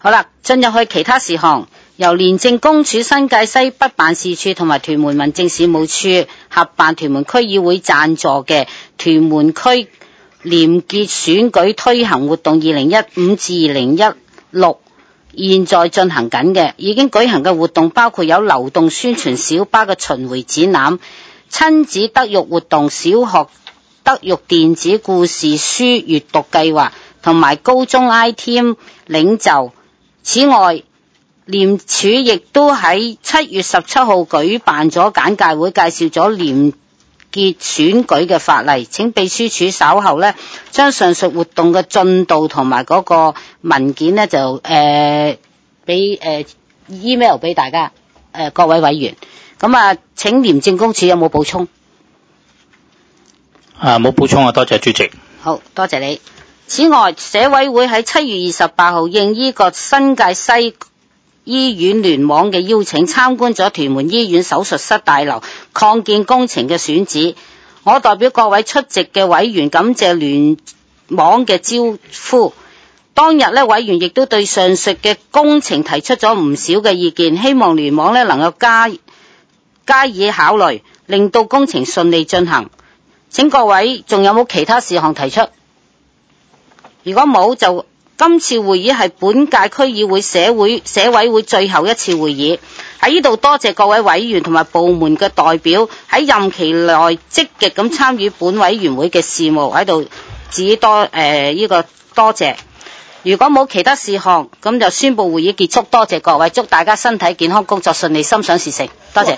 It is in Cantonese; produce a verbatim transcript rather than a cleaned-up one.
好啦，進入去其他事項，由廉政公署新界西北辦事處同埋屯門民政事務處合辦屯門區議會贊助嘅屯門區廉潔選舉推行活動二零一五至二零一六，現在進行緊嘅，已經舉行嘅活動包括有流動宣傳小巴嘅巡迴展覽、親子德育活動、小學德育電子故事書閱讀計劃同埋高中 I T M 領袖。此外，廉署亦都喺七月十七號舉辦咗簡介會，介紹咗廉潔選舉嘅法例。請秘書處稍後呢將上述活動嘅進度同埋嗰個文件呢就誒俾誒 email 俾大家誒、呃、各位委員。咁啊，請廉政公署有冇補充？ 啊，冇補充啊，多謝主席。 好，多謝你。此外，社委會喺七月二十八號應呢個新界西醫院聯網嘅邀請，參觀咗屯門醫院手術室大樓擴建工程嘅選址。我代表各位出席嘅委員感謝聯網嘅招呼。當日呢，委員亦都對上述嘅工程提出咗唔少嘅意見，希望聯網呢能夠加加以考慮，令到工程順利進行。請各位仲有冇其他事項提出？如果冇，就今次會議係本屆區議會社會社委會最後一次會議。喺呢度多謝各位委員同埋部門嘅代表喺任期內積極咁參與本委員會嘅事務，喺度指多誒呢個多謝。如果冇其他事項，咁就宣布會議結束。多謝各位，祝大家身體健康，工作順利，心想事成。多謝。